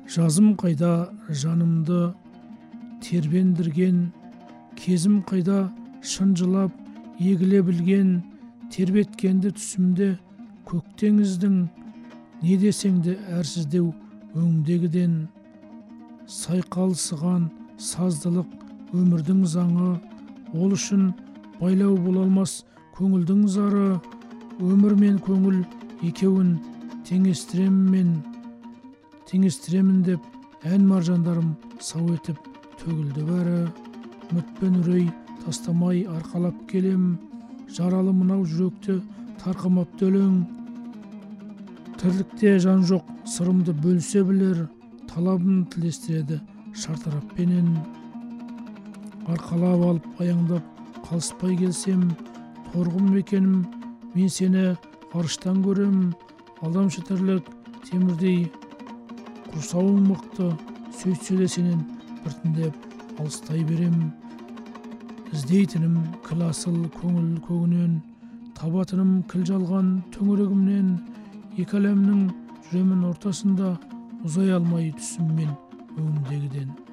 Жазым қайда жанымды тербендірген, кезім қайда шынжылап егіле білген, тербеткенді түсімде көк теңіздің, не десеңді әрсіздеу өңдегіден. Сайқалсыған саздылық өмірдің заңы, ол үшін байлау бола алмас көңілдің зары. Өмір мен көңіл екеуін теңестіремін деп, ән маржандарым сау етіп төгілді бәрі. Үмітпен үрей тастамай арқалап келем, жаралы мынау жүректі тарқамапты өлең. Тірлікте жан жоқ сырымды бөлсе білер, талабын тілестіреді шартараппенен. Арқалап алып аяңдап қалыспай келсем, торғын мекенім, мен сені ғарыштан көрем. Алдамшы тірлік темірдей құрсауың мықты, сөйтсе де сенен біртіндеп алыстай берем. Іздейтінім кіл асыл көңіл көгінен, табатыным кіл жалған төңірегімнен. Екі әлемнің жүремін ортасында, ұзай алмай түсіммен өңдегіден.